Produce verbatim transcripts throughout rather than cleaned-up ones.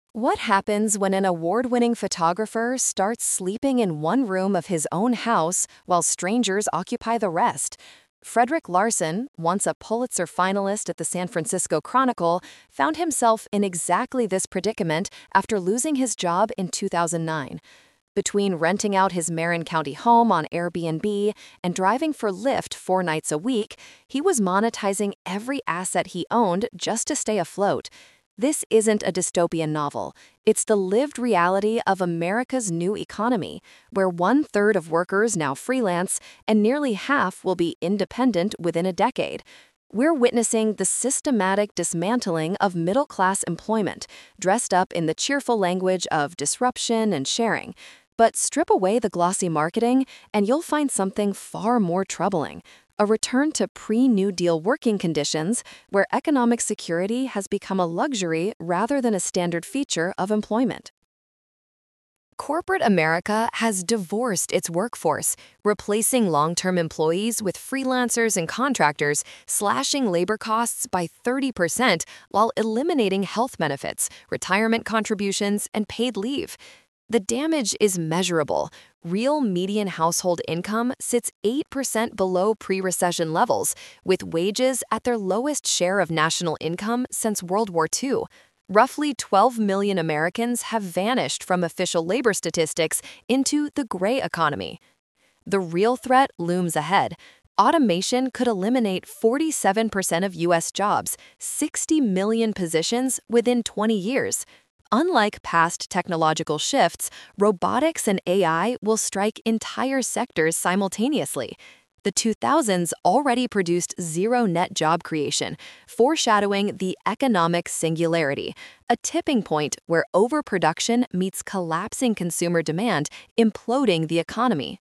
What happens when an award winning photographer starts sleeping in one room of his own house while strangers occupy the rest? Frederick Larson, once a Pulitzer finalist at the San Francisco Chronicle, found himself in exactly this predicament after losing his job in two thousand nine. Between renting out his Marin County home on Airbnb and driving for Lyft four nights a week, he was monetizing every asset he owned just to stay afloat. This isn't a dystopian novel. It's the lived reality of America's new economy, where one third of workers now freelance and nearly half will be independent within a decade. We're witnessing the systematic dismantling of middle class employment, dressed up in the cheerful language of disruption and sharing. But strip away the glossy marketing, and you'll find something far more troubling: a return to pre-New Deal working conditions where economic security has become a luxury rather than a standard feature of employment. Corporate America has divorced its workforce, replacing long-term employees with freelancers and contractors, slashing labor costs by thirty percent while eliminating health benefits, retirement contributions, and paid leave. The damage is measurable. Real median household income sits eight percent below pre-recession levels, with wages at their lowest share of national income since World War two. Roughly twelve million Americans have vanished from official labor statistics into the gray economy. The real threat looms ahead. Automation could eliminate forty-seven percent of U S jobs, sixty million positions within twenty years. Unlike past technological shifts, robotics and A I will strike entire sectors simultaneously. The two thousands already produced zero net job creation, foreshadowing the economic singularity, a tipping point where overproduction meets collapsing consumer demand, imploding the economy.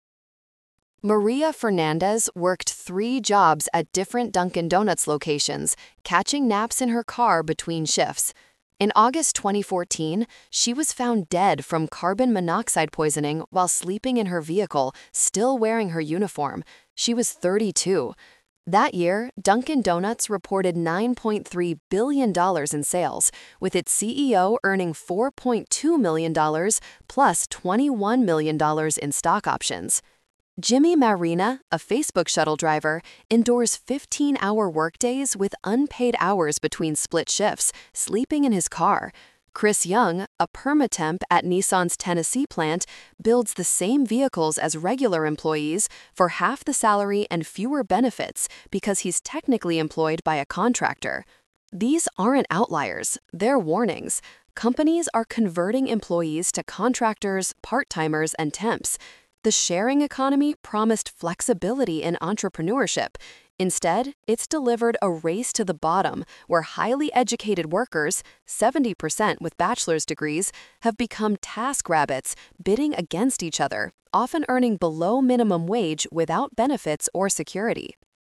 Maria Fernandez worked three jobs at different Dunkin' Donuts locations, catching naps in her car between shifts. In August twenty fourteen, she was found dead from carbon monoxide poisoning while sleeping in her vehicle, still wearing her uniform. She was thirty-two. That year, Dunkin' Donuts reported nine point three billion dollars in sales, with its C E O earning four point two million dollars plus twenty-one million dollars in stock options. Jimmy Marina, a Facebook shuttle driver, endures fifteen-hour workdays with unpaid hours between split shifts, sleeping in his car. Chris Young, a permatemp at Nissan's Tennessee plant, builds the same vehicles as regular employees for half the salary and fewer benefits because he's technically employed by a contractor. These aren't outliers, they're warnings. Companies are converting employees to contractors, part-timers, and temps. The sharing economy promised flexibility in entrepreneurship. Instead, it's delivered a race to the bottom where highly educated workers, seventy percent with bachelor's degrees, have become task rabbits, bidding against each other, often earning below minimum wage without benefits or security.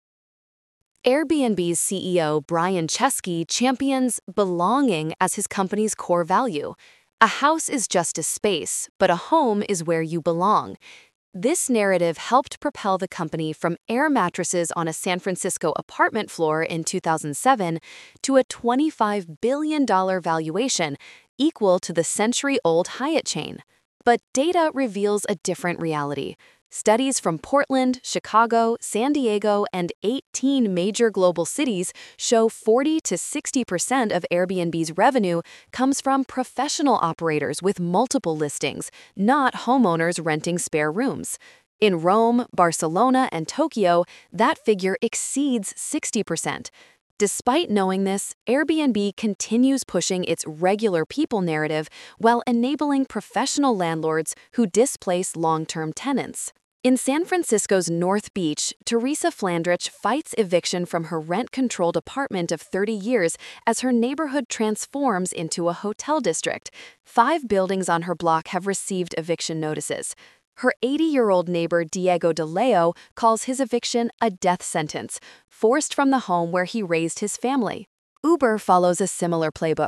Airbnb's C E O Brian Chesky champions belonging as his company's core value. A house is just a space, but a home is where you belong. This narrative helped propel the company from air mattresses on a San Francisco apartment floor in two thousand seven to a twenty-five billion dollars valuation, equal to the century-old Hyatt chain. But data reveals a different reality. Studies from Portland, Chicago, San Diego, and eighteen major global cities show forty to sixty percent of Airbnb's revenue comes from professional operators with multiple listings, not homeowners renting spare rooms. In Rome, Barcelona, and Tokyo, that figure exceeds sixty percent. Despite knowing this, Airbnb continues pushing its regular people narrative while enabling professional landlords who displace long-term tenants. In San Francisco's North Beach, Teresa Flandrich fights eviction from her rent-controlled apartment of thirty years as her neighborhood transforms into a hotel district. Five buildings on her block have received eviction notices. Her eighty-year-old neighbor Diego De Leo calls his eviction a death sentence, forced from the home where he raised his family. Uber follows a similar playbook.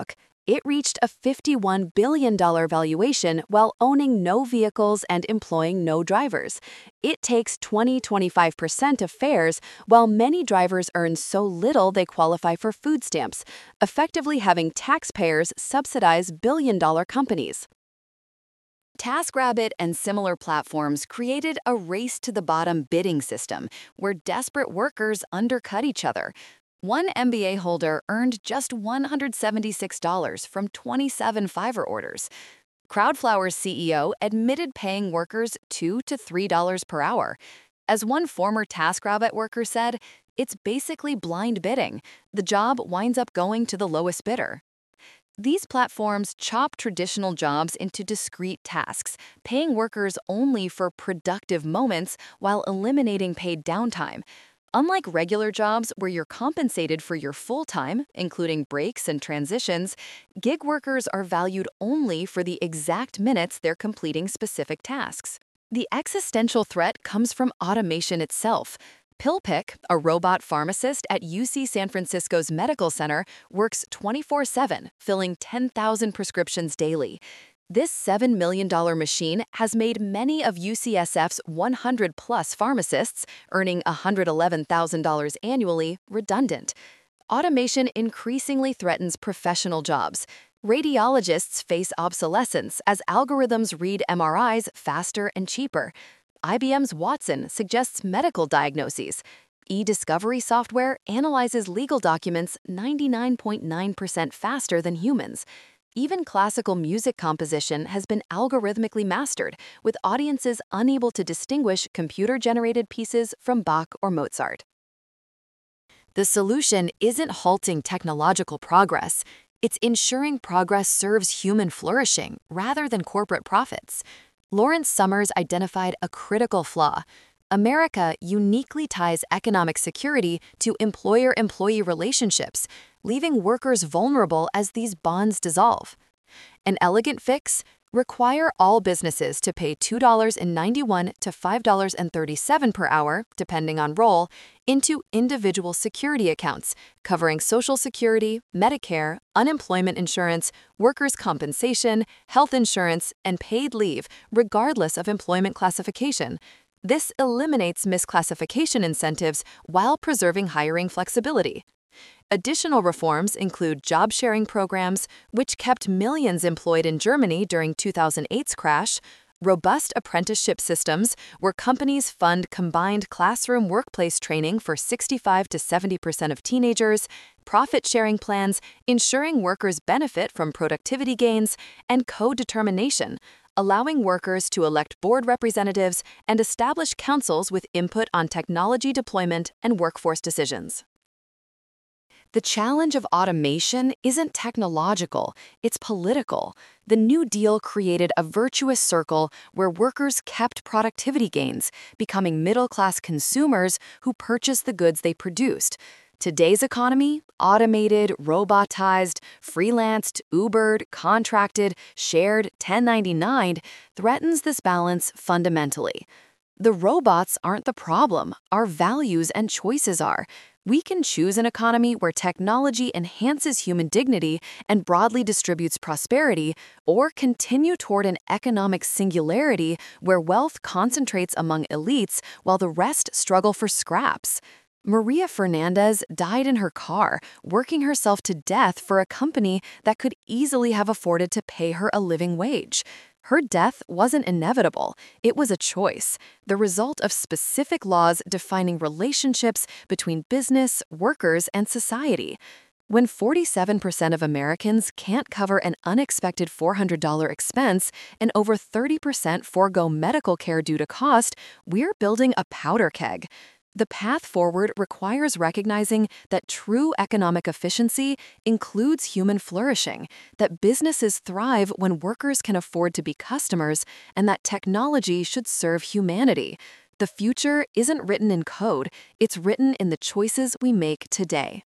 It reached a fifty-one billion dollars valuation while owning no vehicles and employing no drivers. It takes twenty to twenty-five percent of fares, while many drivers earn so little they qualify for food stamps, effectively having taxpayers subsidize billion-dollar companies. TaskRabbit and similar platforms created a race-to-the-bottom bidding system where desperate workers undercut each other. One M B A holder earned just one hundred seventy-six dollars from twenty-seven Fiverr orders. Crowdflower's C E O admitted paying workers two to three dollars per hour. As one former TaskRabbit worker said, "It's basically blind bidding. The job winds up going to the lowest bidder." These platforms chop traditional jobs into discrete tasks, paying workers only for productive moments while eliminating paid downtime. Unlike regular jobs where you're compensated for your full time, including breaks and transitions, gig workers are valued only for the exact minutes they're completing specific tasks. The existential threat comes from automation itself. PillPick, a robot pharmacist at U C San Francisco's medical center, works twenty-four seven, filling ten thousand prescriptions daily. This seven million dollars machine has made many of U C S F's one hundred plus pharmacists, earning one hundred eleven thousand dollars annually, redundant. Automation increasingly threatens professional jobs. Radiologists face obsolescence as algorithms read M R Is faster and cheaper. I B M's Watson suggests medical diagnoses. E-discovery software analyzes legal documents ninety-nine point nine percent faster than humans. Even classical music composition has been algorithmically mastered, with audiences unable to distinguish computer-generated pieces from Bach or Mozart. The solution isn't halting technological progress. It's ensuring progress serves human flourishing rather than corporate profits. Lawrence Summers identified a critical flaw. America uniquely ties economic security to employer-employee relationships, leaving workers vulnerable as these bonds dissolve. An elegant fix? Require all businesses to pay two dollars and ninety-one cents to five dollars and thirty-seven cents per hour, depending on role, into individual security accounts, covering Social Security, Medicare, unemployment insurance, workers' compensation, health insurance, and paid leave, regardless of employment classification. This eliminates misclassification incentives while preserving hiring flexibility. Additional reforms include job-sharing programs, which kept millions employed in Germany during two thousand eight's crash, robust apprenticeship systems, where companies fund combined classroom workplace training for sixty-five to seventy percent of teenagers, profit-sharing plans, ensuring workers benefit from productivity gains, and co-determination, allowing workers to elect board representatives and establish councils with input on technology deployment and workforce decisions. The challenge of automation isn't technological, it's political. The New Deal created a virtuous circle where workers kept productivity gains, becoming middle-class consumers who purchased the goods they produced. Today's economy, automated, robotized, freelanced, Ubered, contracted, shared, ten ninety-nined, threatens this balance fundamentally. The robots aren't the problem, our values and choices are. We can choose an economy where technology enhances human dignity and broadly distributes prosperity, or continue toward an economic singularity where wealth concentrates among elites while the rest struggle for scraps. Maria Fernandez died in her car, working herself to death for a company that could easily have afforded to pay her a living wage. Her death wasn't inevitable, it was a choice, the result of specific laws defining relationships between business, workers, and society. When forty-seven percent of Americans can't cover an unexpected four hundred dollars expense and over thirty percent forego medical care due to cost, we're building a powder keg. The path forward requires recognizing that true economic efficiency includes human flourishing, that businesses thrive when workers can afford to be customers, and that technology should serve humanity. The future isn't written in code, it's written in the choices we make today.